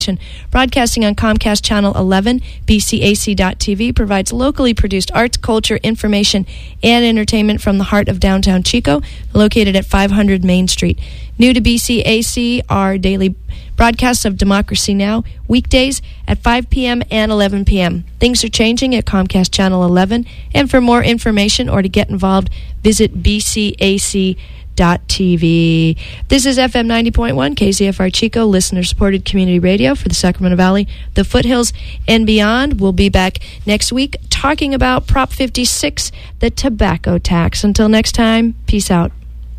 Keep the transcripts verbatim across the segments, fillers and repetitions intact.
Broadcasting on Comcast Channel eleven, B C A C dot T V provides locally produced arts, culture, information, and entertainment from the heart of downtown Chico, located at five hundred Main Street. New to B C A C are daily broadcasts of Democracy Now! Weekdays at five p.m. and eleven p.m. Things are changing at Comcast Channel eleven, and for more information or to get involved, visit B C A C dot T V. This is F M ninety point one, K Z F R Chico, listener-supported community radio for the Sacramento Valley, the foothills, and beyond. We'll be back next week talking about Prop fifty-six, the tobacco tax. Until next time, peace out.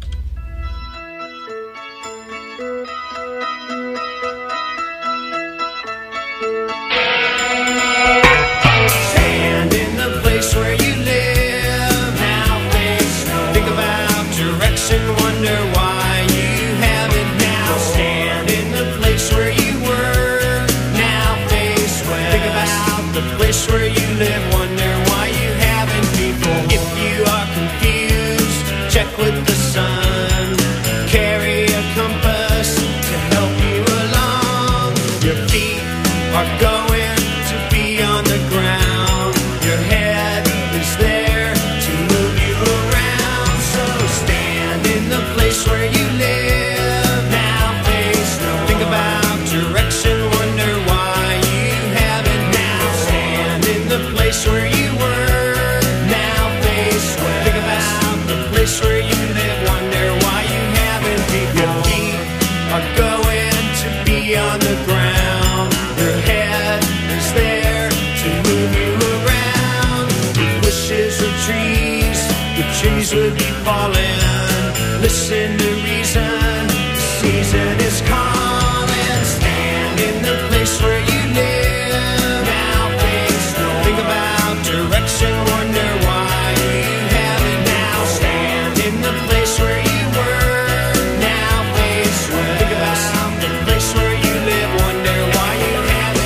Stand in the place where you live. Now face, think about direction, wonder why you haven't now. Stand in the place where you were. Now face when, think about the place where you live, wonder why you haven't before. If you are confused, check with the sun. Carry a compass to help you along. Your feet are going to be on the ground. Your head is there to move you around. So stand in the place where you live. Now face, think about direction, wonder why you haven't now. Stand in the place where you were. Now face, think about the place where you live, wonder why you haven't before. Your feet are going to be on the ground. Your head is there to move you around. If wishes were trees, the trees would be falling. Listen to reason, the season is calling. Stand in the place where you live. Now face, think about direction, wonder why you haven't now. Stand in the place where you were. Now face, think about the place where you live, wonder why you haven't.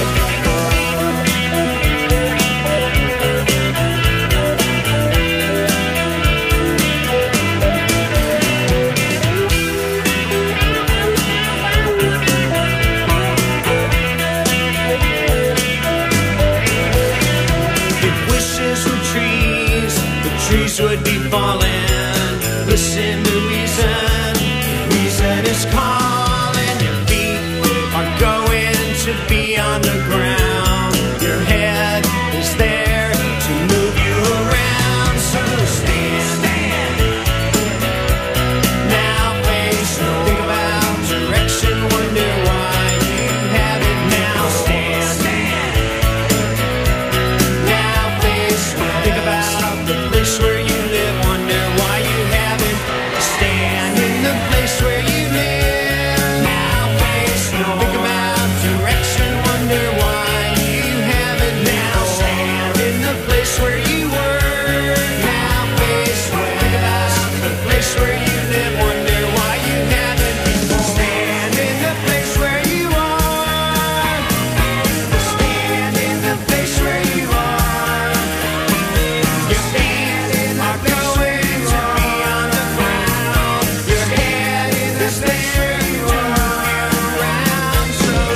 If wishes were trees, the trees would be falling. Listen to reason, reason is calling. Your feet are going to be on the ground. Your head is there to move you around. So stand, stand. Now face, think about direction, wonder why you haven't now. Stand, stand. Now face, think about the place where you live, wonder why you haven't. Stand in the place where you live. Now face, think about direction, wonder why you haven't now. Stand in the place where you were. Now face, think about the place where you live, wonder why you haven't before. Stand in the place where you are. Stand in the place where you are. Your feet are going to be on the ground. Your head is there to move you around. So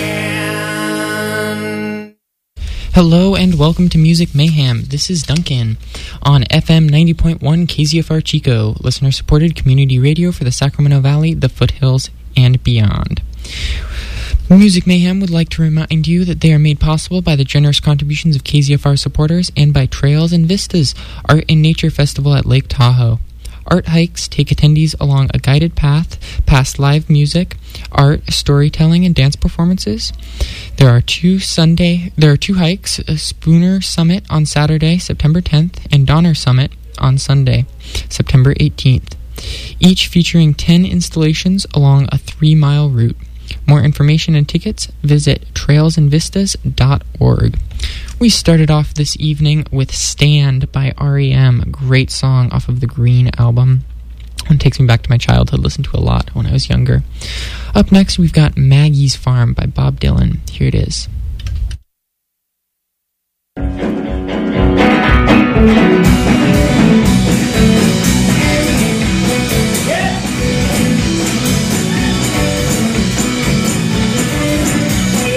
stand. Hello and welcome to Music Mayhem. This is Duncan on F M ninety point one K Z F R Chico, listener-supported community radio for the Sacramento Valley, the foothills, and beyond. Music Mayhem would like to remind you that they are made possible by the generous contributions of K Z F R supporters and by Trails and Vistas, Art and Nature Festival at Lake Tahoe. Art hikes take attendees along a guided path past live music, art, storytelling, and dance performances. There are two Sunday. There are two hikes: a Spooner Summit on Saturday, September tenth, and Donner Summit on Sunday, September eighteenth. Each featuring ten installations along a three-mile route. More information and tickets, visit trails and vistas dot org. We started off this evening with Stand by R E M, a great song off of the Green album. It takes me back to my childhood, listened to a lot when I was younger. Up next, we've got Maggie's Farm by Bob Dylan. Here it is. Yeah.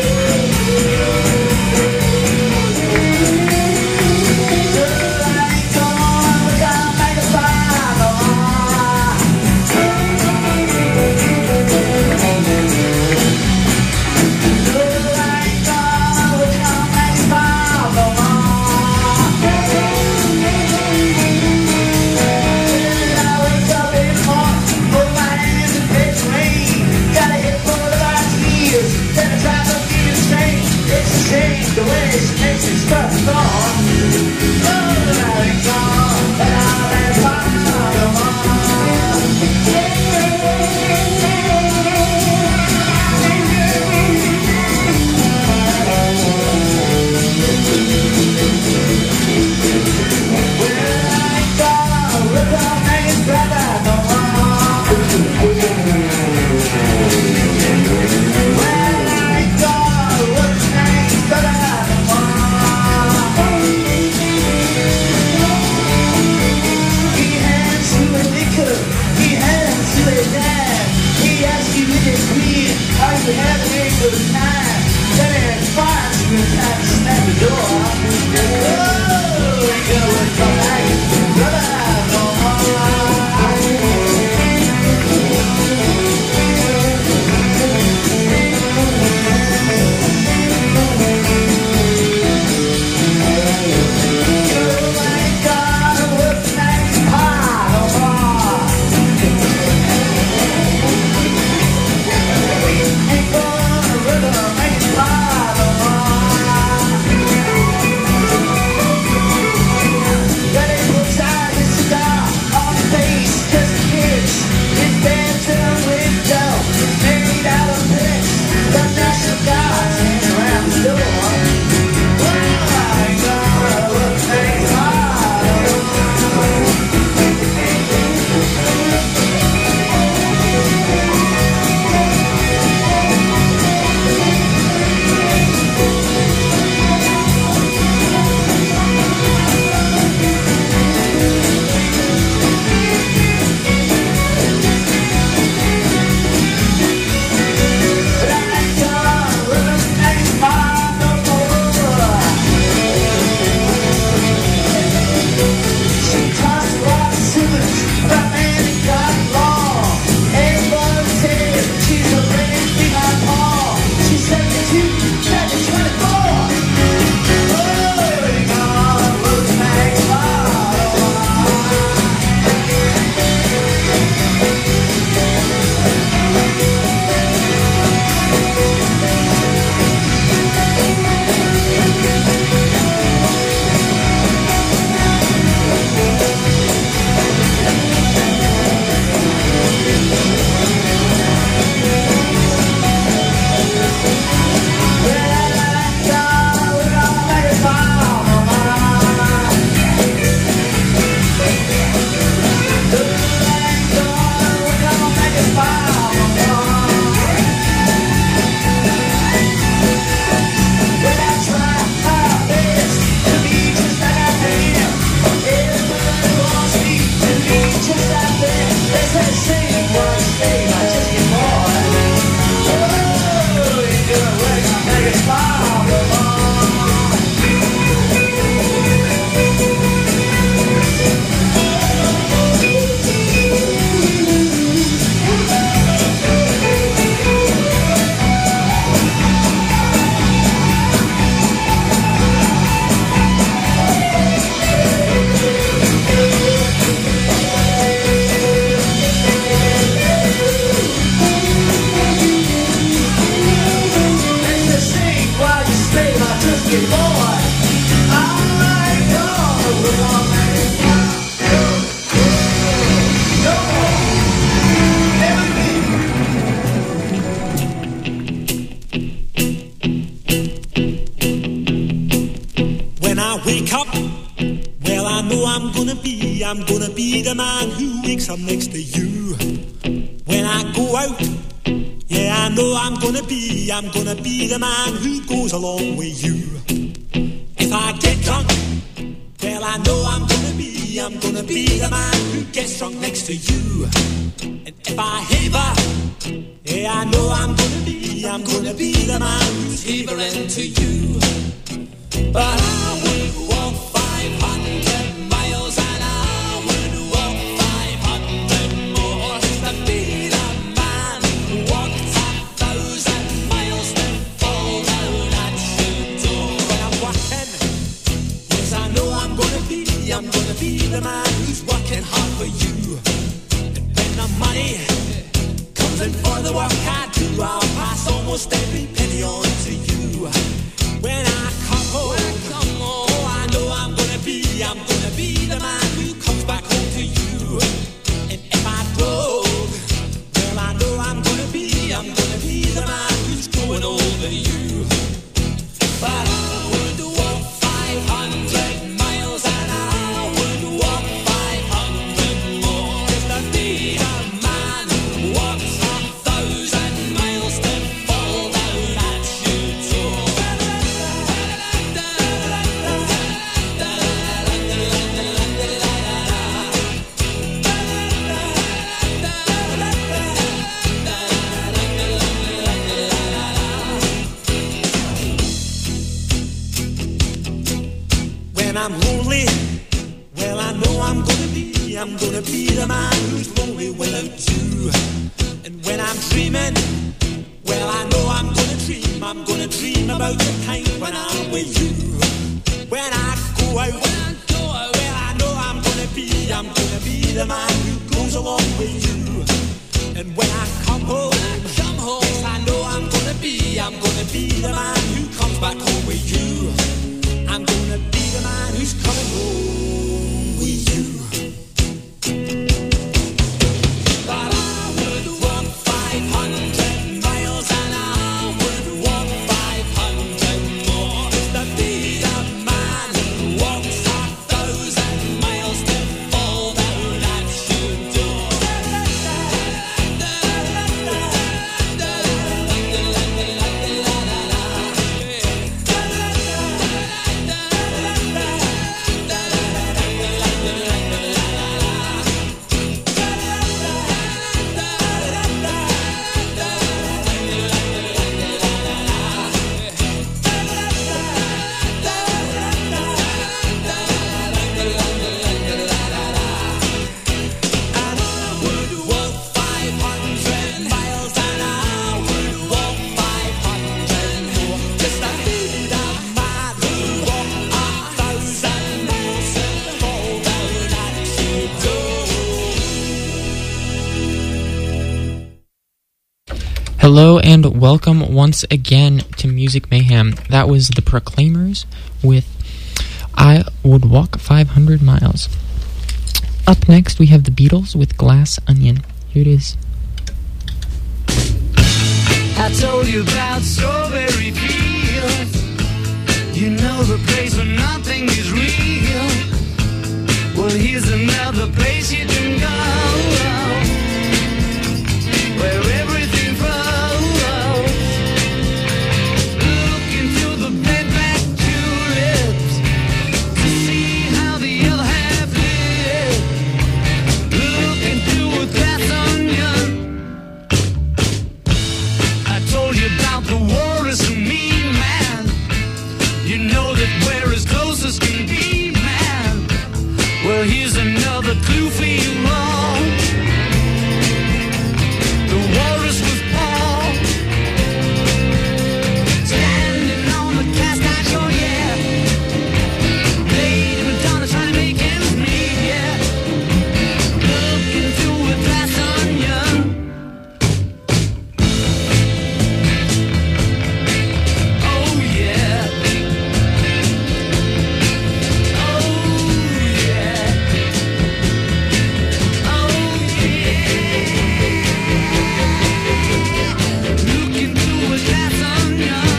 I'm gonna be the man who wakes up next to you. When I go out, yeah, I know I'm gonna be, I'm gonna be the man who goes along with you. If I get drunk, well, I know I'm gonna be, I'm gonna be the man who gets drunk next to you. And if I haver, yeah, I know I'm gonna be, I'm gonna be the man who's havering to you. But I would walk five hundred miles and I would walk five hundred more to be the man who walked a thousand miles to fall down at your door. When I'm working, yes, I know I'm gonna be, I'm gonna be the man who's working hard for you. And when the money comes in for the work I do, I'll pass almost every penny on to you. I'm lonely, well I know I'm gonna be, I'm gonna be the man who's lonely without you. And when I'm dreaming, well I know I'm gonna dream, I'm gonna dream about the time when I'm with you. When I go out, well I know I'm gonna be, I'm gonna be the man who goes along with you. And when I come home, come home, yes, I know I'm gonna be, I'm gonna be the man who comes back home with you. I'm gonna be the man who's coming home with you. But I would walk five hundred miles and I would walk five hundred more just to be the man who walks a thousand miles to fall down at your door. Hello and welcome once again to Music Mayhem. That was The Proclaimers with I Would Walk five hundred miles. Up next we have The Beatles with Glass Onion. Here it is. I told you about Strawberry Fields. You know the place where nothing is real. Well, here's another place you can go, where everything flows. Look into the bed-back tulips to see how the other half lives. Look into a glass onion. I told you about the walrus and mean man. You know that we're as close as can be, man. Well, here's another clue for you all. The walrus was Paul, standing on the cast iron shore, yeah. Lady Madonna trying to make ends meet, yeah. Look into a glass onion. Oh yeah. Oh yeah. Oh yeah. Look into a glass onion.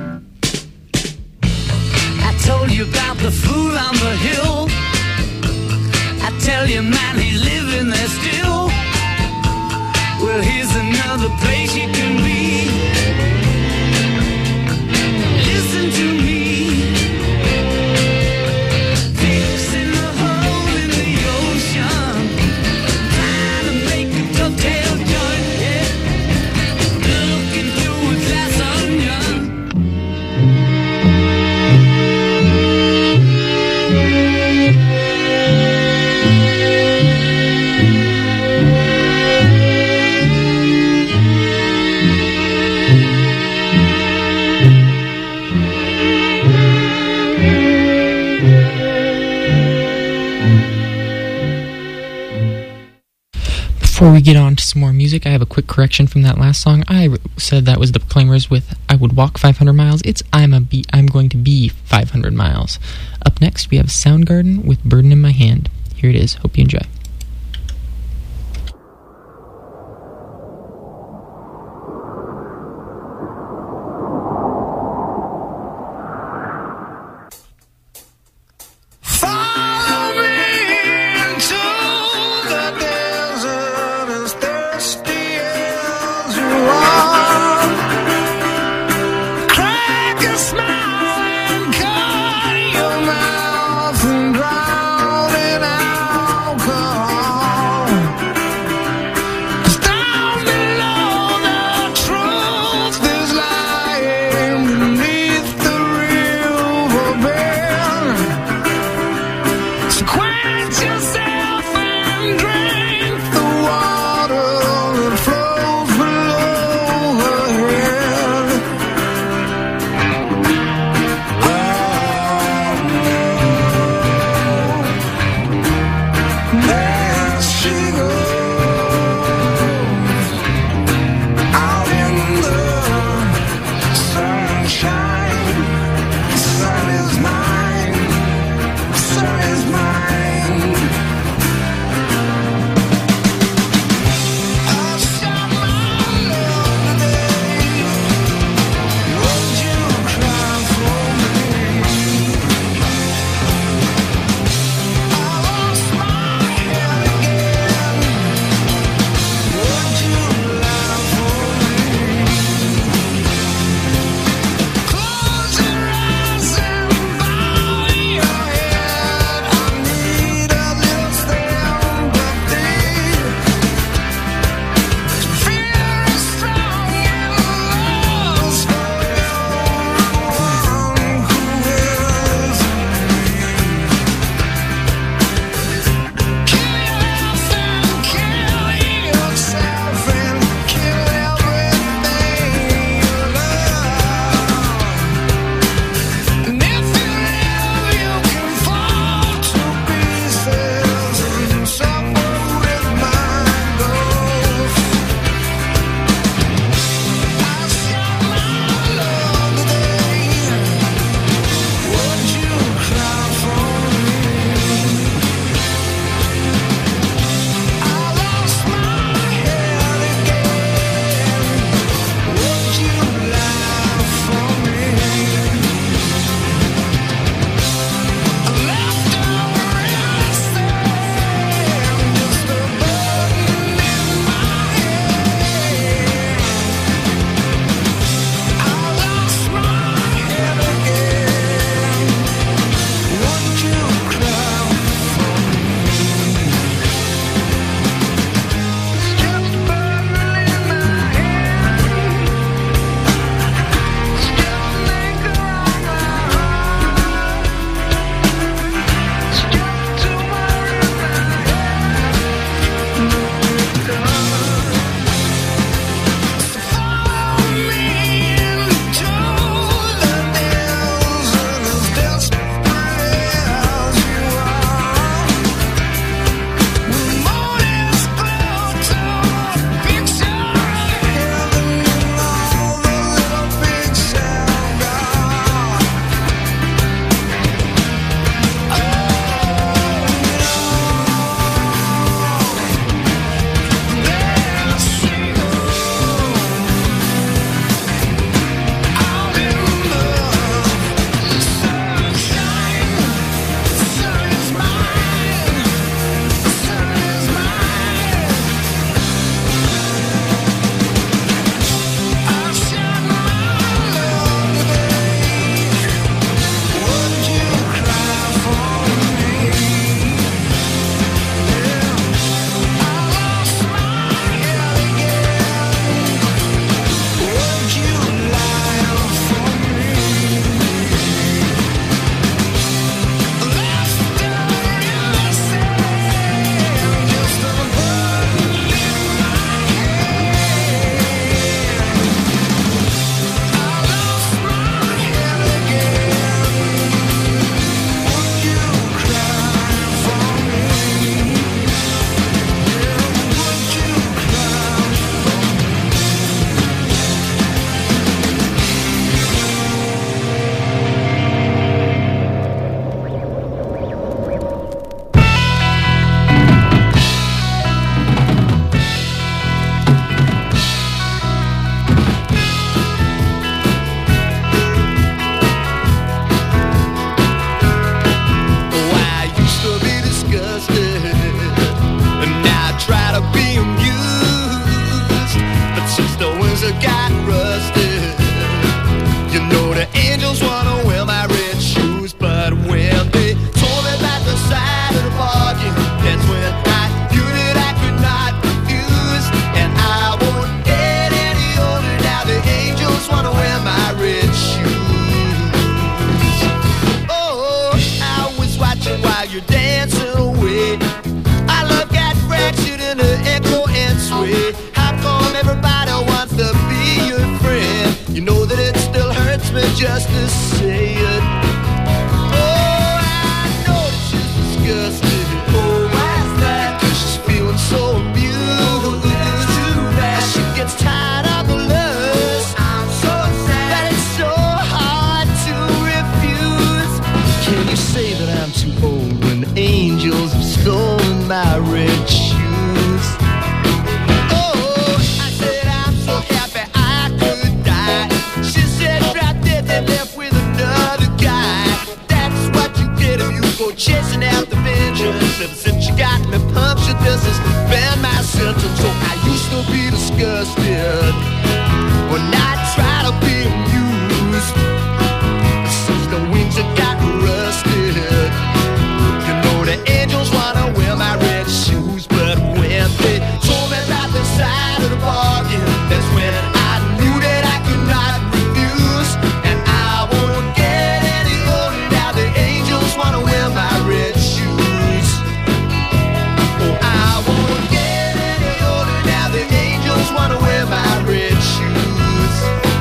I told you about the fool on the hill. I tell you, man, he's living there still. Well, here's another place you can be. Listen to me. Fixing a hole in the ocean, trying to make a dovetail joint, yeah. Looking through a glass onion. Before we get on to some more music, I have a quick correction from that last song. I r- said that was The Proclaimers with I Would Walk five hundred miles. It's I'm a be- I'm going to be five hundred miles. Up next, we have Soundgarden with Burden in My Hand. Here it is. Hope you enjoy. Follow me into the desert as thirsty as you are. Crack a smile and cut your mouth and drown in alcohol. angels wanna wear my red shoes. But when they told me about the side of the bargain, that's when I knew that I could not refuse. And I won't get any older now. The angels wanna wear my red shoes. Oh, I was watching while you're dancing away. I love got fractured in the echo and sway. How come everybody wants to be your friend? You know that it still hurts me just to say it. Oh, I know that she's disgusted. Oh, why's that? 'Cause she's feeling so abused. As she gets tired of the lust, I'm so sad that it's so hard to refuse. Can you say that I'm too old when the angels have stolen my red shoes? Oh, I said I'm so happy I could die. She said drop dead and left with another guy. That's what you get if you go chasing after vengeance. Ever since you got me punctured, this has been my sentence. So I used to be disgusted when I try to be amused. But since the wings have gotten rusted, you know the angels wanna wear my red shoes. But when they told me about the side of the bargain, that's when I knew that I could not refuse. And I won't get any older now. The angels wanna wear my red shoes. Oh, I won't get any older now. The angels wanna wear my red shoes.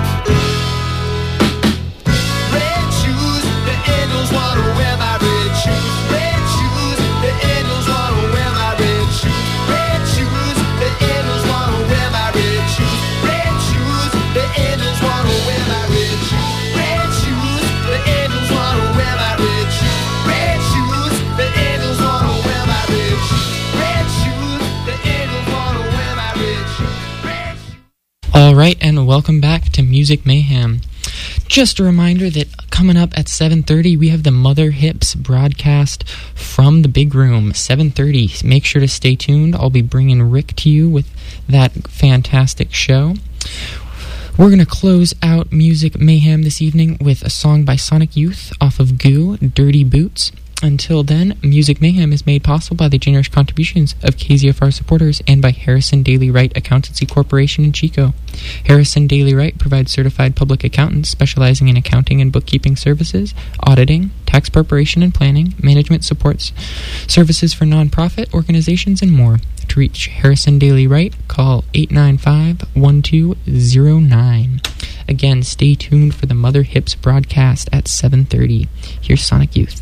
Red shoes, the angels wanna wear my red shoes. Red shoes, the angels wanna wear my red shoes. Red shoes, the angels wanna wear my red shoes. Red shoes, the angels wanna wear my red shoes. Red shoes, the angels wanna wear my red shoes. Red shoes, the angels wanna wear my red shoes. Red shoes, the angels wanna wear my red shoes. Red shoes. All right, and welcome back to Music Mayhem. Just a reminder that coming up at seven thirty, we have the Mother Hips broadcast from the big room, seven thirty. Make sure to stay tuned. I'll be bringing Rick to you with that fantastic show. We're going to close out Music Mayhem this evening with a song by Sonic Youth off of Goo, Dirty Boots. Until then, Music Mayhem is made possible by the generous contributions of K Z F R supporters and by Harrison Daily Wright Accountancy Corporation in Chico. Harrison Daily Wright provides certified public accountants specializing in accounting and bookkeeping services, auditing, tax preparation and planning, management supports, services for nonprofit organizations, and more. To reach Harrison Daily Wright, call eight nine five, one two zero nine. Again, stay tuned for the Mother Hips broadcast at seven thirty. Here's Sonic Youth.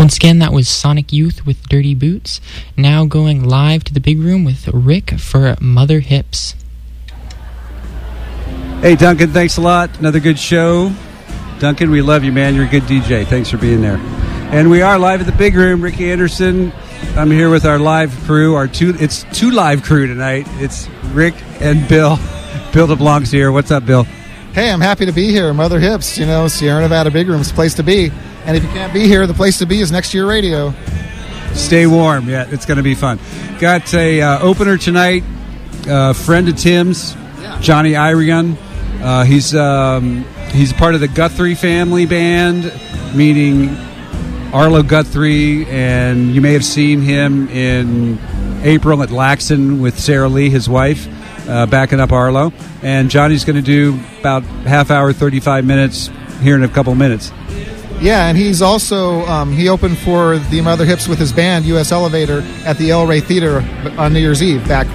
Once again, that was Sonic Youth with Dirty Boots. Now going live to the big room with Rick for Mother Hips. Hey, Duncan, thanks a lot. Another good show. Duncan, we love you, man. You're a good D J. Thanks for being there. And we are live at the big room. Ricky Anderson. I'm here with our live crew. Our two, it's two live crew tonight. It's Rick and Bill. Bill DeBlanc's here. What's up, Bill? Hey, I'm happy to be here. Mother Hips, you know, Sierra Nevada Big Room is the place to be. And if you can't be here, the place to be is next to your radio. Stay warm. Yeah, it's going to be fun. Got a uh, opener tonight. Uh, friend of Tim's, yeah. Johnny Irion. Uh, he's um, he's part of the Guthrie family band, meaning Arlo Guthrie, and you may have seen him in April at Laxton with Sarah Lee, his wife, uh, backing up Arlo. And Johnny's going to do about half hour, thirty-five minutes here in a couple minutes. Yeah, and he's also, um, he opened for the Mother Hips with his band, U S Elevator, at the El Rey Theater on New Year's Eve back